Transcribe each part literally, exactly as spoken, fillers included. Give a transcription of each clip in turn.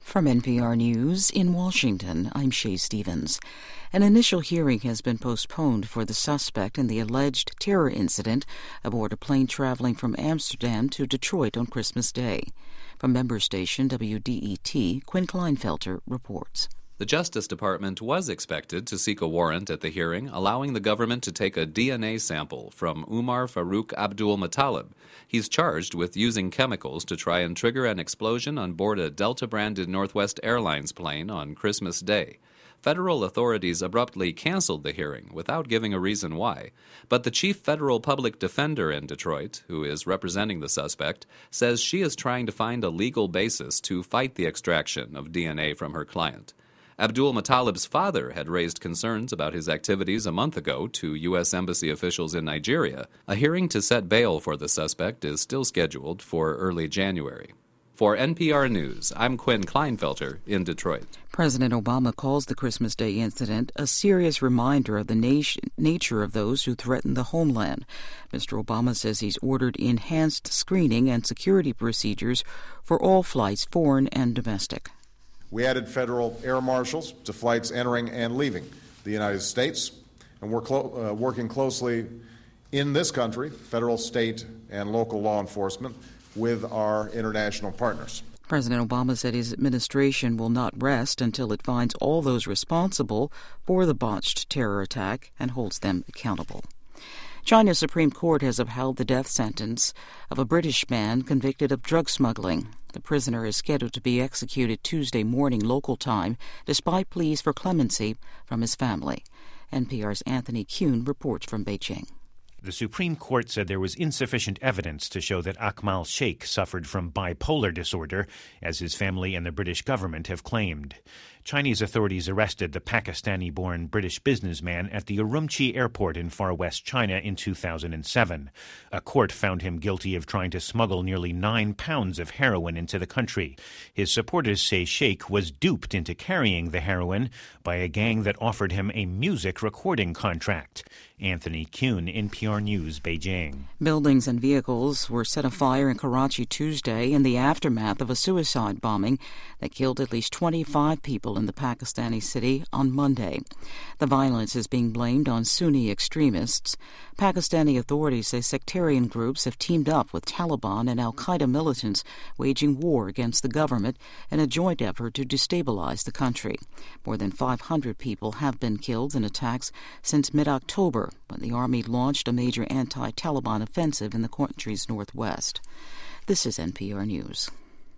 From N P R News in Washington, I'm Shay Stevens. An initial hearing has been postponed for the suspect in the alleged terror incident aboard a plane traveling from Amsterdam to Detroit on Christmas Day. From member station W D E T, Quinn Kleinfelter reports. The Justice Department was expected to seek a warrant at the hearing, allowing the government to take a D N A sample from Umar Farouk Abdul Muttalib. He's charged with using chemicals to try and trigger an explosion on board a Delta-branded Northwest Airlines plane on Christmas Day. Federal authorities abruptly canceled the hearing without giving a reason why. But the chief federal public defender in Detroit, who is representing the suspect, says she is trying to find a legal basis to fight the extraction of D N A from her client. Abdul Muttalib's father had raised concerns about his activities a month ago to U S Embassy officials in Nigeria. A hearing to set bail for the suspect is still scheduled for early January. For N P R News, I'm Quinn Kleinfelter in Detroit. President Obama calls the Christmas Day incident a serious reminder of the nation, nature of those who threaten the homeland. Mister Obama says he's ordered enhanced screening and security procedures for all flights, foreign and domestic. We added federal air marshals to flights entering and leaving the United States, and we're clo- uh, working closely in this country, federal, state, and local law enforcement, with our international partners. President Obama said his administration will not rest until it finds all those responsible for the botched terror attack and holds them accountable. China's Supreme Court has upheld the death sentence of a British man convicted of drug smuggling. The prisoner is scheduled to be executed Tuesday morning local time, despite pleas for clemency from his family. N P R's Anthony Kuhn reports from Beijing. The Supreme Court said there was insufficient evidence to show that Akmal Sheikh suffered from bipolar disorder, as his family and the British government have claimed. Chinese authorities arrested the Pakistani-born British businessman at the Urumqi airport in far west China in two thousand seven. A court found him guilty of trying to smuggle nearly nine pounds of heroin into the country. His supporters say Sheikh was duped into carrying the heroin by a gang that offered him a music recording contract. Anthony Kuhn, N P R News, Beijing. Buildings and vehicles were set afire in Karachi Tuesday in the aftermath of a suicide bombing that killed at least twenty-five people in the Pakistani city on Monday. The violence is being blamed on Sunni extremists. Pakistani authorities say sectarian groups have teamed up with Taliban and al-Qaeda militants waging war against the government in a joint effort to destabilize the country. More than five hundred people have been killed in attacks since mid-October, when the army launched a major anti-Taliban offensive in the country's northwest. This is N P R News.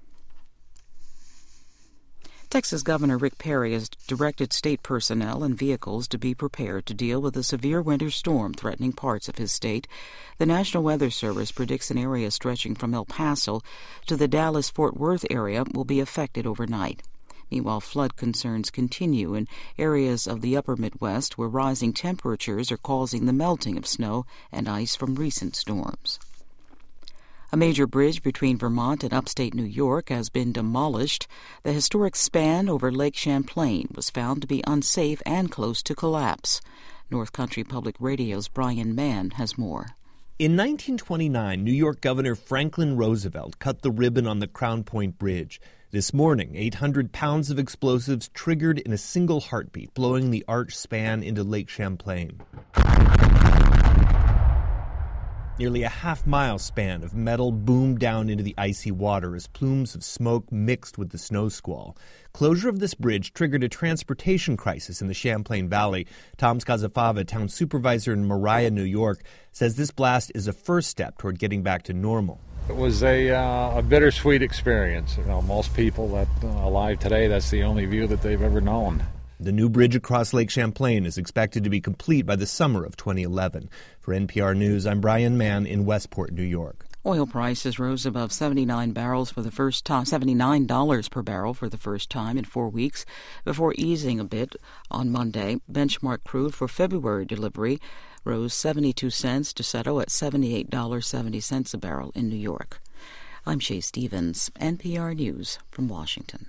Texas Governor Rick Perry has directed state personnel and vehicles to be prepared to deal with a severe winter storm threatening parts of his state. The National Weather Service predicts an area stretching from El Paso to the Dallas-Fort Worth area will be affected overnight. Meanwhile, flood concerns continue in areas of the upper Midwest where rising temperatures are causing the melting of snow and ice from recent storms. A major bridge between Vermont and upstate New York has been demolished. The historic span over Lake Champlain was found to be unsafe and close to collapse. North Country Public Radio's Brian Mann has more. In nineteen twenty-nine, New York Governor Franklin Roosevelt cut the ribbon on the Crown Point Bridge. This morning, eight hundred pounds of explosives triggered in a single heartbeat, blowing the arch span into Lake Champlain. Nearly a half-mile span of metal boomed down into the icy water as plumes of smoke mixed with the snow squall. Closure of this bridge triggered a transportation crisis in the Champlain Valley. Tom Scazafava, town supervisor in Mariah, New York, says this blast is a first step toward getting back to normal. It was a, uh, a bittersweet experience. You know, most people that uh, alive today, that's the only view that they've ever known. The new bridge across Lake Champlain is expected to be complete by the summer of twenty eleven. For N P R News, I'm Brian Mann in Westport, New York. Oil prices rose above seventy-nine barrels for the first time, seventy-nine dollars per barrel for the first time in four weeks, before easing a bit on Monday. Benchmark crude for February delivery rose seventy-two cents to settle at seventy-eight dollars and seventy cents a barrel in New York. I'm Shay Stevens, N P R News from Washington.